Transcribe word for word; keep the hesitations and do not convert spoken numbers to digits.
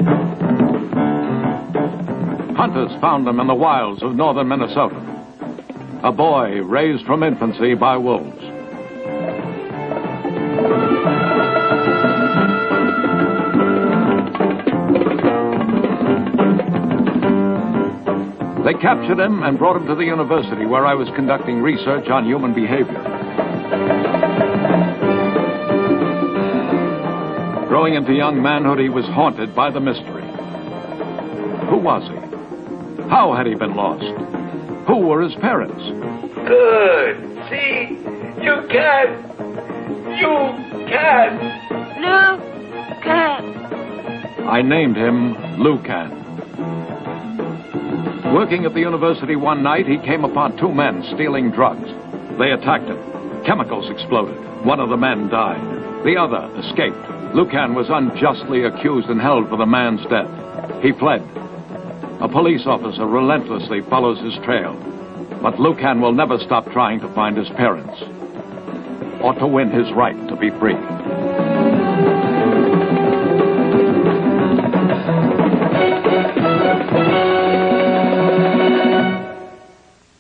Hunters found him in the wilds of northern Minnesota. A boy raised from infancy by wolves. They captured him and brought him to the university where I was conducting research on human behavior. Growing into young manhood, he was haunted by the mystery. Who was he? How had he been lost? Who were his parents? Good. See? You can. You can. Lucan. I named him Lucan. Working at the university one night, he came upon two men stealing drugs. They attacked him. Chemicals exploded. One of the men died. The other escaped. Lucan was unjustly accused and held for the man's death. He fled. A police officer relentlessly follows his trail. But Lucan will never stop trying to find his parents, or to win his right to be free.